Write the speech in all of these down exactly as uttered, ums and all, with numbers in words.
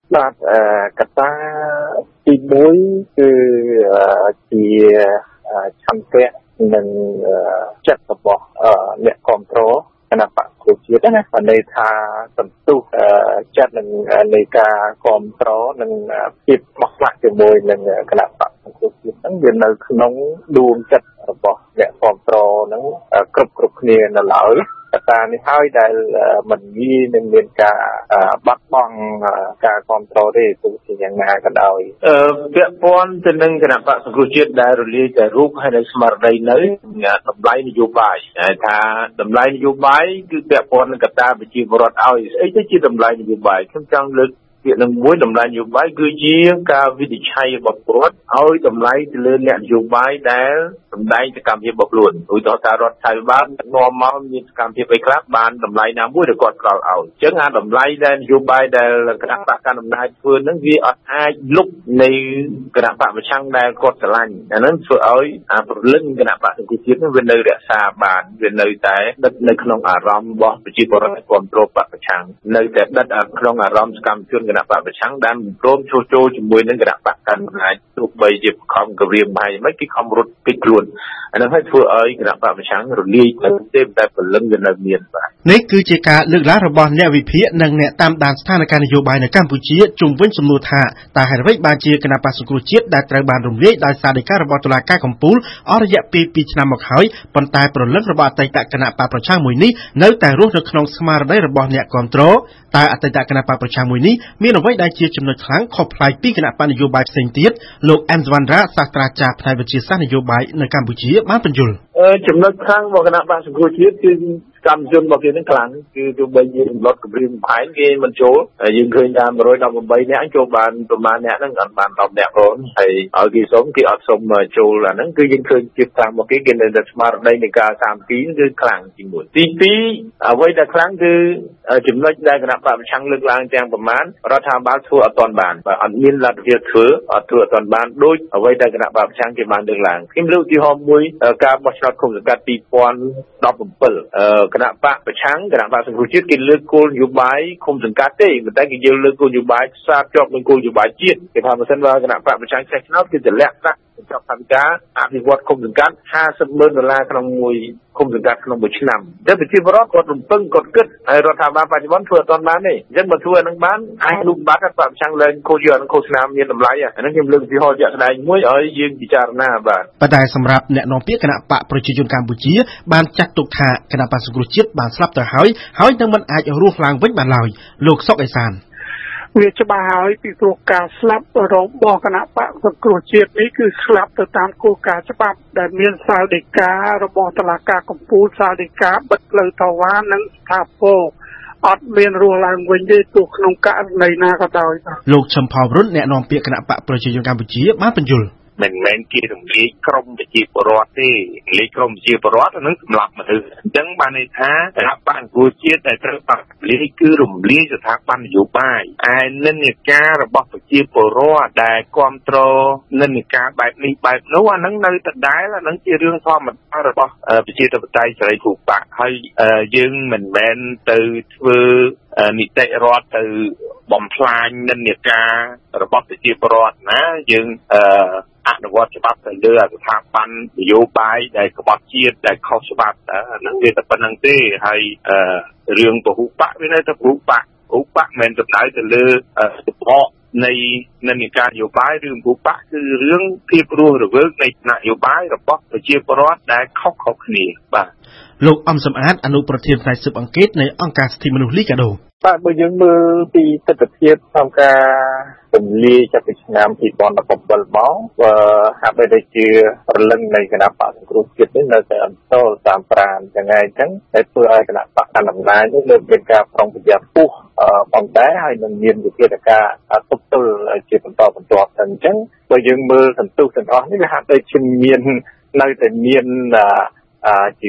បាទកត្តាទីមួយគឺជាឆន្ទៈនិងចិត្តរបស់អ្នកគ្រប់គ្រងគណៈបកប្រជាជាតិណាន័យថាសន្ទុះចិត្តនឹងនៃការគ្រប់គ្រងនិងភាពស្មោះស្ម័គ្រជាមួយនឹងគណៈបកប្រជាជាតិហ្នឹងវានៅក្នុងដួងចិត្តរបស់អ្នកគ្រប់គ្រងហ្នឹងគ្រប់គ្រប់គ្នានៅឡើយកត្តានេះហើយដែលមិនងាយនឹងមានការបាត់បង់ការគ្រប់គ្រងទេទោះជាយ៉ាងណាក៏ដោយអឺពាក់ព័ន្ធទៅនឹងគណៈបកសង្គ្រោះជាតិដែលរលាយតែរូបហើយនៅស្មារតីនៅតម្លៃនយោបាយថាតម្លៃនយោបាយគឺពាក់ព័ន្ធនឹងកត្តាប្រជាពលរដ្ឋឲ្យស្អីទៅជាតម្លៃនយោបាយខ្ញុំចង់លើកពាក្យនឹងមួយតម្លៃនយោបាយគឺជាការវិនិច្ឆ័យរបស់ពលរដ្ឋឲ្យតម្លៃទៅលើអ្នកនយោបាយដែលសម្ដែងសកម្មភាពរបស់ខ្លួនឧទាហរណ៍ថារដ្ឋាភិបាលនាំមកមានសកម្មភាពអីខ្លះបានតម្លៃណាមួយដែលគាត់ផ្ដល់ឲ្យអញ្ចឹងអាតម្លៃដែលនយោបាយដែលគណៈបកកណ្ដាលអំណាចធ្វើហ្នឹងវាអត់អាចលុបនៃគណៈបកប្រឆាំងដែលគាត់ស្រឡាញ់អាហ្នឹងធ្វើឲ្យអាព្រលឹងគណៈបកសង្គ្រោះជាតិហ្នឹងវានៅរក្សាបានវានៅតែដិតនៅក្នុងអារម្មណ៍របស់ប្រជាពលរដ្ឋគ្រប់គ្រងបកប្រឆាំងនៅតែដិតក្នុងអារម្មណ៍សកម្មជនគណៈបកប្រឆាំងដែលមិនព្រមចូលចូលជាមួយនឹងគណៈបកកណ្ដាលអំណាចទោះបីជាខំគម្រាមបាយមិនគេខំរត់គេខ្លួនអានោះឲ្យធ្វើឲ្យគណៈបកប្រឆាំងរលាយទៅទេតែពលឹងវានៅមានបាទនេះគឺជាការលើកឡើងរបស់អ្នកវិភាគនិងអ្នកតាមដានស្ថានភាពនយោបាយនៅកម្ពុជាជុំវិញសំណួរថាតើហេតុអ្វីបានជាគណៈបកសង្គ្រោះជាតិដែលត្រូវបានរំលាយដោយសារដីការបស់តុលាការកំពូលអស់រយៈពេលពីរឆ្នាំមកហើយប៉ុន្តែប្រលឹងរបស់អតីតគណៈបកប្រឆាំងមួយនេះនៅតែរស់នៅក្នុងស្មារតីរបស់អ្នកគ្រប់គ្រងតើអតីតគណៈបកប្រឆាំងមួយនេះមានអ្វីដែលជាចំណុចខ្លាំងខុសប្លែកពីគណៈបកនយោបាយផ្សេងទៀតលោកអែមសវណ្ណរាសាស្ត្រាចារ្យផ្នែកវិទ្យាសាស្ត្រនយោបាយនៅកម្ពុជាបានបញ្យល់ចំណុចខ្លាំងរបស់គណៈបកសង្គ្រោះជាតិគឺកម្មជនរបស់គេនឹងខ្លាំងគឺទោះបីជារំលត់គម្រាមកំហែងគេមិនចូលយើងឃើញថាមួយរយដប់ប្រាំបីនាក់ចូលបានប្រមាណអ្នកហ្នឹងអត់បានដប់នាក់ផងហើយឲ្យគេសុំគេអត់សុំចូលអាហ្នឹងគឺយើងឃើញជាខ្លាំងរបស់គេគេនៅតែស្មារតីនៃការសាមគ្គីគឺខ្លាំងទីមួយទីពីរអ្វីដែលខ្លាំងគឺចំណុចដែលគណៈបកប្រឆាំងលើកឡើងទាំងប្រមាណរដ្ឋាភិបាលធ្វើអត់ទាន់បានអត់មានលទ្ធភាពធ្វើអត់ធ្វើអត់ទាន់បានដូចអ្វីដែលគណៈបកប្រឆាំងគេបានលើកឡើងខ្ញុំលើកឧទាហរណ៍មួយការបោះឆ្នោតឃុំសង្កាត់ពីរពាន់ដប់ប្រាំ7គណៈបកប្រឆាំងគណៈបកសង្គ្រោះជាតិគេលើកគោលនយោបាយឃុំសង្កាត់ទេប៉ុន្តែគេយកលើកគោលនយោបាយផ្សារភ្ជាប់នឹងគោលនយោបាយជាតិគេថាបើមិនបើគណៈបកប្រឆាំងចេះឆ្នោតគឺទម្លាក់ប្រាក់បញ្ចប់កម្មការអភិវឌ្ឍឃុំសង្កាត់ห้าสิบម៉ឺនដុល្លារក្នុងមួយឃុំសង្កាត់ក្នុងមួយឆ្នាំតែប្រជាពលរដ្ឋគាត់រំពឹងគាត់គិតហើយរដ្ឋាភិបាលបច្ចុប្បន្នធ្វើអត់ទាន់បានទេអញ្ចឹងបើធ្វើអានឹងបានអាចលុបបាត់បកប្រឆាំងឡើងខូចយកអានឹងឃោសនាមានតម្លៃអានឹងខ្ញុំលើកឧទាហរណ៍ជាក់ស្ដែងមួយឲ្យយើងពិចារណាបាទប៉ុន្តែសម្រាប់អ្នកនាំពាក្យគណៈបកប្រជាជនកម្ពុជាបានចាត់ទុកថាគណៈបកសង្គ្រោះជាតិបានស្លាប់ទៅហើយហើយនឹងមិនអាចរស់ឡើងវិញបានឡើយលោកសុកអេសានវាច្បាស់ហើយពីព្រោះការស្លាប់របស់គណៈបកសង្គ្រោះជាតិនេះគឺស្លាប់ទៅតាមគោលការណ៍ច្បាប់ដែលមានសាលដីការបស់តុលាការកំពូលសាលដីកាបិទផ្លូវតវ៉ានិងស្ថាពរអត់មានរស់ឡើងវិញទេទោះក្នុងករណីណាក៏ដោយលោកឈឹមផោរុនអ្នកនាំពាក្យគណៈបកប្រជាជនកម្ពុជាបានបញ្យល់មិនមែនគេរំលាយក្រមប្រជាពលរដ្ឋទេរំលាយក្រមប្រជាពលរដ្ឋហ្នឹងសម្រាប់មនុស្សអញ្ចឹងបានន័យថាគណៈបកសង្គ្រោះជាតិដែលត្រូវបានរំលាយគឺរំលាយស្ថាប័ននយោបាយឯនិន្នាការរបស់ប្រជាពលរដ្ឋដែលគ្រប់គ្រងនិន្នាការបែបនេះបែបនោះអាហ្នឹងនៅដដែលអាហ្នឹងជារឿងធម្មតារបស់ប្រជាធិបតេយ្យសេរីភូប៉ាហើយយើងមិនមែនទៅធ្វើនីតិរដ្ឋទៅបំផ្លាញនិន្នាការរបស់ប្រជាពលរដ្ឋណាយើងអឺអនុវត្តច្បាប់ទៅលើស្ថាប័ននយោបាយដែលក្បត់ជាតិដែលខុសច្បាប់ហ្នឹងវាតែប៉ុណ្្នឹងទេហើយរឿងពហុបកវានៅតែពហុបកពហុបកមិនសំដៅទៅលើរបបនៃនិន្នាការនយោបាយឬពហុបកគឺរឿងភាពរស់រវើកនៃនយោបាយរបស់ប្រជាពលរដ្ឋដែលខុសៗគ្នាបាទលោកអំសំអាតអនុប្រធានផ្នែកស៊ើបអង្កេតនៃអង្គការសិទ្ធិមនុស្សលីកាដូបាទបើយើងមើលពីទស្សនវិជ្ជាក្នុងការពន្លាយចាប់ពីឆ្នាំពីរពាន់ដប់ប្រាំbảyមកហាក់បីដូចជារលឹងនៃគណៈបកសង្គ្រោះជាតិនេះនៅតែអន្តរតាមប្រានយ៉ាងណាអញ្ចឹងតែធ្វើឲ្យគណៈបកកណ្ដាលអំណាចនេះលើកមានការប្រុងប្រយ័ត្នខ្ពស់ផងដែរហើយនឹងមានវិធានការទប់ទល់ជាបន្តបន្ទាប់ទៅអញ្ចឹងបើយើងមើលសន្ទុះទាំងអស់នេះវាហាក់ដូចជាមាននៅតែមានជីវិត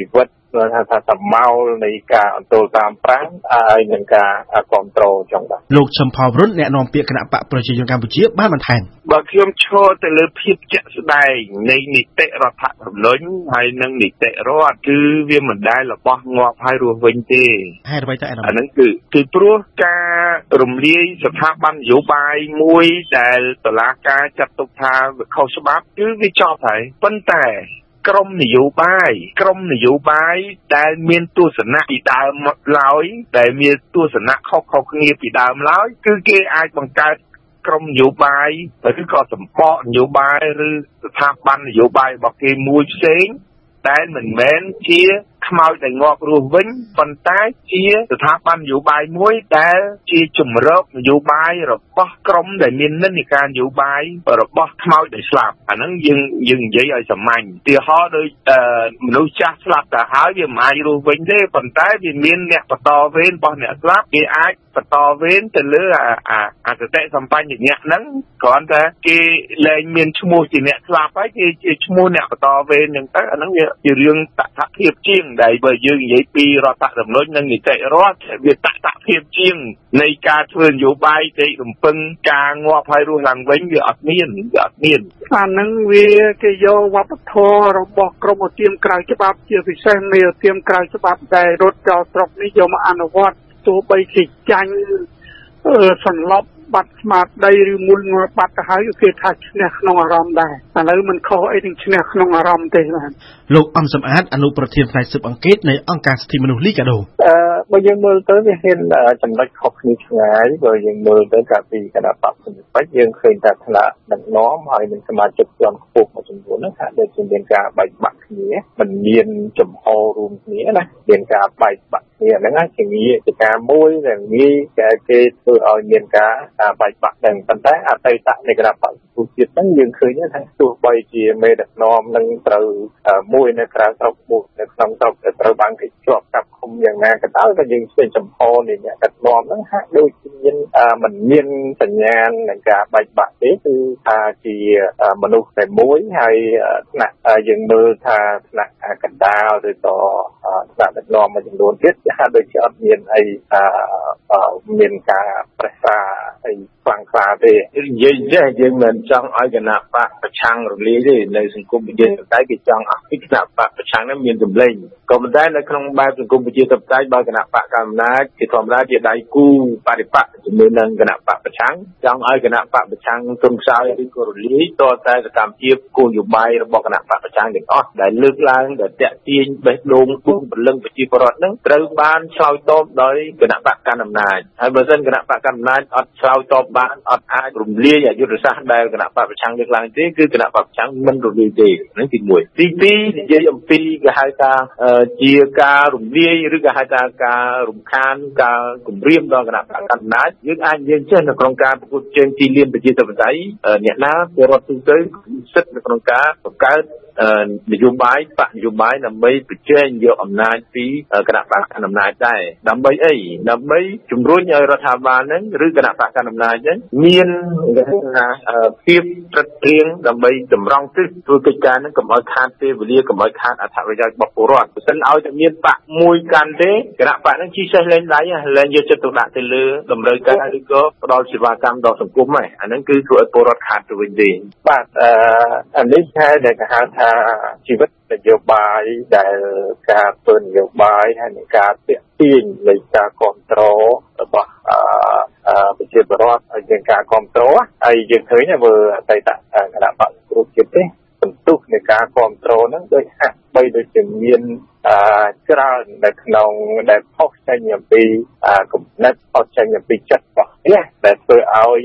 ថាថាសមោលនៃការអន្តរតាមប្រាំហើយនឹងការគ្រប់គ្រងចឹងបាទលោកឈឹមផលរុនអ្នកនាំពាក្យគណៈបកប្រជាជនកម្ពុជាបានបន្ថែមបើខ្ញុំឈរទៅលើភាពជាក់ស្ដែងនៃនីតិរដ្ឋធម្មនុញ្ញហើយនិងនីតិរដ្ឋគឺវាមិនដែលរបស់ងាប់ហើយរស់វិញទេហេតុអ្វីទៅអាហ្នឹងគឺគឺព្រោះការរំលាយស្ថាប័ននយោបាយមួយដែលតុលាការចាត់ទុកថាវាខុសច្បាប់គឺវាចប់ហើយប៉ុន្តែក្រុមនយោបាយក្រុមនយោបាយដែលមានទស្សនៈពីដើមឡើយដែលមានទស្សនៈខុសៗគ្នាពីដើមឡើយគឺគេអាចបង្កើតក្រុមនយោបាយឬក៏សម្បកនយោបាយឬស្ថាប័ននយោបាយរបស់គេមួយផ្សេងដែលមិនមែនជាខ្មោចដែលងាប់រស់វិញប៉ុន្តែជាស្ថាប័ននយោបាយមួយដែលជាជំរកនយោបាយរបស់ក្រុមដែលមាននិន្នាការនយោបាយរបស់ខ្មោចដែលស្លាប់អាហ្នឹងយើងយើងនិយាយឲ្យសាមញ្ញឧទាហរណ៍ដូចមនុស្សចាស់ស្លាប់ទៅហើយវាមិនអាចរស់វិញទេប៉ុន្តែវាមានអ្នកបន្តវេនរបស់អ្នកស្លាប់គេអាចបន្តវេនទៅលើអាអសតិសម្បញ្ញៈហ្នឹងគ្រាន់តែគេលែងមានឈ្មោះជាអ្នកស្លាប់ហើយគេជាឈ្មោះអ្នកបន្តវេនហ្នឹងទៅអាហ្នឹងវាជារឿងតថភាពជាងដែលបើយើងនិយាយពីរដ្ឋធម្មនុញ្ញនិងនីតិរដ្ឋវាតថភាពជាងនៃការធ្វើនយោបាយទេរំពឹងការងាប់ហើយរស់ឡើងវិញវាអត់មានវាអត់មានអាហ្នឹងវាគេយកវប្បធម៌របស់ក្រមឧទាមក្រៅច្បាប់ជាពិសេសមេឧទាមក្រៅច្បាប់ដែលរត់ចោលស្រុកនេះយកមកអនុវត្តទោះបីជាចាញ់សន្លប់បាត់ស្មារតីឬមួយងាប់បាត់ទៅហើយគេថាឈ្នះក្នុងអារម្មណ៍ដែរឥឡូវមិនខុសអីនឹងឈ្នះក្នុងអារម្មណ៍ទេបាទលោកអំសំអាតអនុប្រធានផ្នែកស៊ើបអង្កេតនៃអង្គការសិទ្ធិមនុស្សលីកាដូអឺបើយើងមើលទៅវាហ៊ានចំណុចខុសគ្នាឆ្ងាយបើយើងមើលទៅកាលពីគណៈបព្វជិតយើងឃើញថាថ្នាក់ដឹកនាំហើយនឹងសមាជិកជាន់ខ្ពស់មួយចំនួនហ្នឹងថាដូចជាមានការបែកបាក់គ្នាមិនមានចំហរួមគ្នាណាមានការបែកបាក់គ្នាហ្នឹងជាងារជាការមួយដែលងាយគេគេធ្វើឲ្យមានការបែកបាក់ហ្នឹងប៉ុន្តែអតីតនៃគណៈបព្វជិតហ្នឹងយើងឃើញថាទោះបីជាមេដឹកនាំនឹងត្រូវមួយនៅក្រៅស្រុកមួយនៅក្នុងស្រុកត្រូវបានគេជាប់ចាប់ឃុំយ៉ាងណាក៏ដោយក៏យើងឃើញចំហនៃអ្នកដឹកនាំហ្នឹងហាក់ដូចមានមិនមានសញ្ញាណនៃការបែកបាក់ទេគឺថាជាមនុស្សតែមួយហើយថ្នាក់យើងមើលថាថ្នាក់កណ្ដាលឬក៏ថ្នាក់ដឹកនាំមួយចំនួនទៀតហាក់ដូចជាអត់មានអីមានការប្រេះសារអីខ្លាំងក្លាទេនិយាយចេះយើងមិនចង់ឲ្យគណៈបកប្រឆាំងរលាយទេនៅសង្គមប្រជាធិបតេយ្យគេចង់ឲ្យគណៈបកប្រឆាំងនេះមានចម្លែងក៏ប៉ុន្តែនៅក្នុងបែបសង្គមប្រជាធិបតេយ្យបើគណៈបកកណ្ដាលជាធម្មតាជាដៃគូបរិបកជាមួយនឹងគណៈបកប្រឆាំងចង់ឲ្យគណៈបកប្រឆាំងទន់ខ្សោយឬក៏រលាយតតែសកម្មភាពគោលនយោបាយរបស់គណៈបកប្រឆាំងទាំងអស់ដែលលើកឡើងដែលតាក់ទាញបេះដូងពុំព្រលឹងប្រជាពលរដ្ឋនឹងត្រូវបានឆ្លើយតបដោយគណៈបកកណ្ដាលអំណាចហើយបើមិនគណៈបកកណ្ដាលអំណាចអត់ឆ្លើយតបបានអត់អាចរំលាយយុទ្ធសាស្ត្រដែលគណៈបកប្រឆាំងលើកឡើងទេគឺគណៈបកប្រឆាំងមិនរលាយទេហ្នឹងទីមួយទីពីរនិយាយអំពីគេហៅថាជាការរំលាយឬក៏ហៅថាការរំខានការគម្រាមដល់គណៈបកកណ្ដាលអំណាចយើងអាចនិយាយចេះនៅក្នុងការប្រកួតប្រជែងទីលានប្រជាធិបតេយ្យអ្នកណាពលរដ្ឋទូទៅសិទ្ធិនៅក្នុងការបង្កើតនយោបាយបកនយោបាយដើម្បីប្រជែងយកអំណាចពីគណៈបកកណ្ដាលអំណាចដែរដើម្បីអីដើម្បីជំរុញឲ្យរដ្ឋាភិបាលហ្នឹងឬគណៈបកកណ្ដាលអំណាចហ្នឹងមានភាពត្រឹមត្រូវដើម្បីតម្រង់ទិសធ្វើកិច្ចការហ្នឹងកុំឲ្យខាតពេលវេលាកុំឲ្យខាតអត្ថប្រយោជន៍របស់ពលរដ្ឋបើមិនឲ្យតែមានបកមួយកាន់ទេគណៈបកហ្នឹងជីសេះលែងដៃលែងយកចិត្តទុកដាក់ទៅលើតម្រូវការឬក៏ផ្ដល់សេវាកម្មដល់សង្គមហ្នឹងអាហ្នឹងគឺធ្វើឲ្យពលរដ្ឋខាតទៅវិញទេបាទអានេះហើយដែលគេហៅថាជីវិតនយោបាយដែលការធ្វើនយោបាយហើយនឹងការទាក់ទាញនៃការគ្រប់គ្រងរបស់ប្រជាពលរដ្ឋហើយនឹងការគ្រប់គ្រងហើយយើងឃើញថាមើលអតីតគណៈបកគ្រូជាតិទេសបន្ទុកនៃការគ្រប់គ្រងហ្នឹងដូចហាក់បីដូចជាមានច្រើននៅក្នុងដែលផុសចេញអំពីគំនិតផុសចេញអំពីចិត្តរបស់នេះដែលធ្វើឲ្យ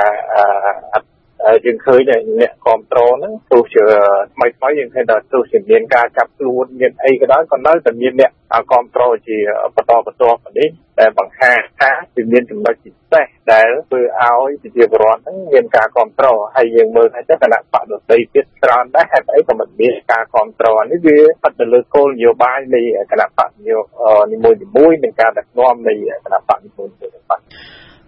យើងឃើញតែអ្នកគ្រប់គ្រងហ្នឹងទោះជាថ្មីថ្មីយើងឃើញថាទោះជាមានការចាប់ខ្លួនមានអីក៏ដោយក៏នៅតែមានអ្នកគ្រប់គ្រងជាបន្តបន្ទាប់នេះដែលបង្ហាញថាវាមានចំណុចពិសេសដែលធ្វើឲ្យប្រជាពលរដ្ឋហ្នឹងមានការគ្រប់គ្រងហើយយើងមើលថាគណៈបកដទៃទៀតច្រើនដែរហេតុអីក៏មិនមានការគ្រប់គ្រងនេះវាស្ថិតទៅលើគោលនយោបាយនៃគណៈបកនីមួយៗនិងការដឹកនាំនៃគណៈបកនីមួយៗ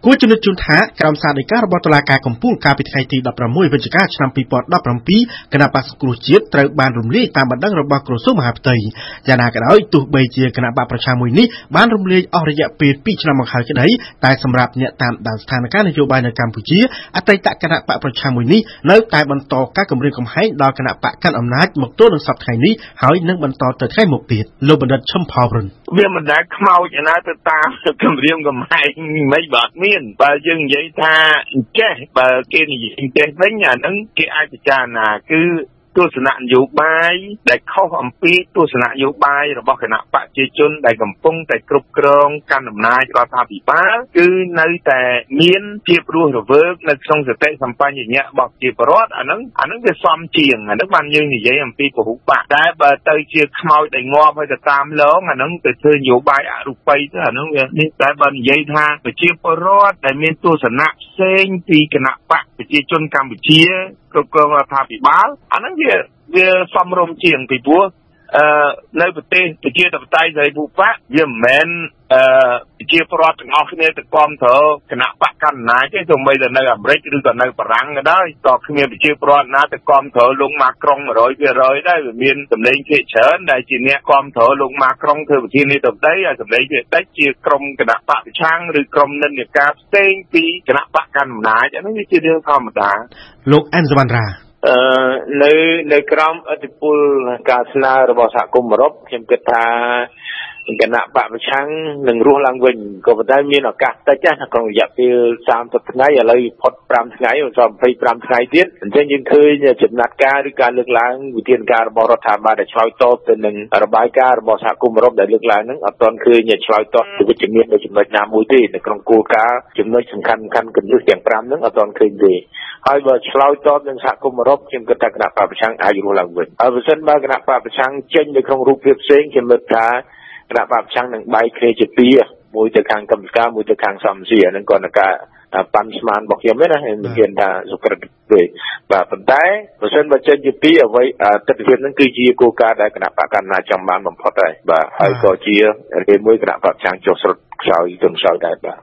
គួរជំរាបជូនថាក្រមសាដីការបស់តុលាការកំពូលកាលពីថ្ងៃទីដប់ប្រាំមួយវិច្ឆិកាឆ្នាំពីរពាន់ដប់ប្រាំពីរគណៈបក្សសង្គ្រោះជាតិត្រូវបានរំលាយតាមបណ្ដឹងរបស់ក្រសួងមហាផ្ទៃយ៉ាងណាក៏ដោយទោះបីជាគណៈបកប្រឆាំងមួយនេះបានរំលាយអស់រយៈពេលពីរឆ្នាំមកហើយក្តីតែសម្រាប់អ្នកតាមដានស្ថានភាពនយោបាយនៅកម្ពុជាអតីតគណៈបកប្រឆាំងមួយនេះនៅតែបន្តការគម្រាមកំហែងដល់គណៈបកកាន់អំណាចមកទល់នឹងសប្តាហ៍នេះហើយនឹងបន្តទៅថ្ងៃមុខទៀតលោកបណ្ឌិតឈឹមផោរុនវាមិនដែលខ្មោចឯណាទៅតាមគម្រាមកំហែងមិនបាទមានបើយើងនិយាយថាចេះបើគេនិយាយចេះវិញអាហ្នឹងគេអាចពិចារណាគឺទស្សនៈនយោបាយដែលខុសអំពីទស្សនៈនយោបាយរបស់គណៈបកប្រជាជនដែលកំពុងតែគ្រប់គ្រងកាន់អំណាចរដ្ឋាភិបាលគឺនៅតែមានភាពរស់រវើកនៅក្នុងសតិសម្បញ្ញៈរបស់ប្រជាពលរដ្ឋអាហ្នឹងអាហ្នឹងវាសមជាងអាហ្នឹងបានយើងនិយាយអំពីពហុបកតែបើទៅជាខ្មោចដែលងាប់ហើយទៅតាមឡងអាហ្នឹងទៅធ្វើនយោបាយអរូបីទៅអាហ្នឹងវានេះតែបើនិយាយថាប្រជាពលរដ្ឋដែលមានទស្សនៈផ្សេងពីគណៈបកប្រជាជនកម្ពុជាគ្រប់គ្រងរដ្ឋាភិបាលអាហ្នឹងវាវាសមរម្យជាងពីព្រោះអឺនៅប្រទេសប្រជាធិបតេយ្យសេរីភូប៉ាវាមិនមែនអឺប្រជាពលរដ្ឋទាំងអស់គ្នាទៅគាំទ្រគណៈបកកណ្ដាលទេទោះបីតែនៅអាមេរិកឬក៏នៅបារាំងក៏ដោយក៏គ្មានប្រជាពលរដ្ឋណាទៅគាំទ្រលោកម៉ាក្រុង một trăm phần trăm ដែរវាមានសម្លេងភាគច្រើនដែលជាអ្នកគាំទ្រលោកម៉ាក្រុងធ្វើប្រធានាធិបតីហើយសម្លេងភាគតិចជាក្រុមគណៈបកប្រឆាំងឬក្រុមនិន្នាការផ្សេងពីគណៈបកកណ្ដាលអានេះវាជារឿងធម្មតាលោកអែនសវណ្ណរាអឺនៅនៅក្រោមឥទ្ធិពលការស្នើរបស់សហគមន៍អឺរ៉ុបខ្ញុំគិតថាគណៈបកប្រឆាំងនឹងរស់ឡើងវិញក៏ប៉ុន្តែមានឱកាសតិចណាក្នុងរយៈពេលសាមសិបថ្ងៃឥឡូវផុតប្រាំថ្ងៃដល់ยี่สิบห้าថ្ងៃទៀតអញ្ចឹងយើងឃើញចំណាត់ការឬការលើកឡើងវិធានការរបស់រដ្ឋាភិបាលដែលឆ្លើយតបទៅនឹងរបាយការណ៍របស់សហគមន៍អឺរ៉ុបដែលលើកឡើងហ្នឹងអត់ទាន់ឃើញឆ្លើយតបទៅវិជ្ជមាននៅចំណុចណាមួយទេនៅក្នុងគោលការណ៍ចំណុចសំខាន់សំខាន់គន្លឹះទាំងប្រាំហ្នឹងអត់ទាន់ឃើញទេហើយបើឆ្លើយតបនឹងសហគមន៍អឺរ៉ុបខ្ញុំគិតថាគណៈបកប្រឆាំងអាចរស់ឡើងវិញហើយបើសិនបើគណៈបកប្រឆាំងចេញនៅក្នុងរូបភាពផ្សេងខ្ញុំគិតថាគណៈបកប្រឆាំងនឹងបែកគ្នាជាពីរមួយទៅខាងកម្មការមួយទៅខាងសំស៊ីហ្នឹងក៏នឹងការប៉ាន់ស្មានរបស់ខ្ញុំទេណាខ្ញុំនិយាយថាសុក្រិតទេបាទប៉ុន្តែបើសិនបើចេញជាពីរអ្វីទស្សនវិជ្ជាហ្នឹងគឺជាគោលការណ៍ដែលគណៈបកកណ្ដាលចង់បានបំផុតហើយបាទហើយក៏ជារឿងមួយគណៈបកប្រឆាំងចុះស្រុតខ្សោយទន់ខ្សោយដែរបាទ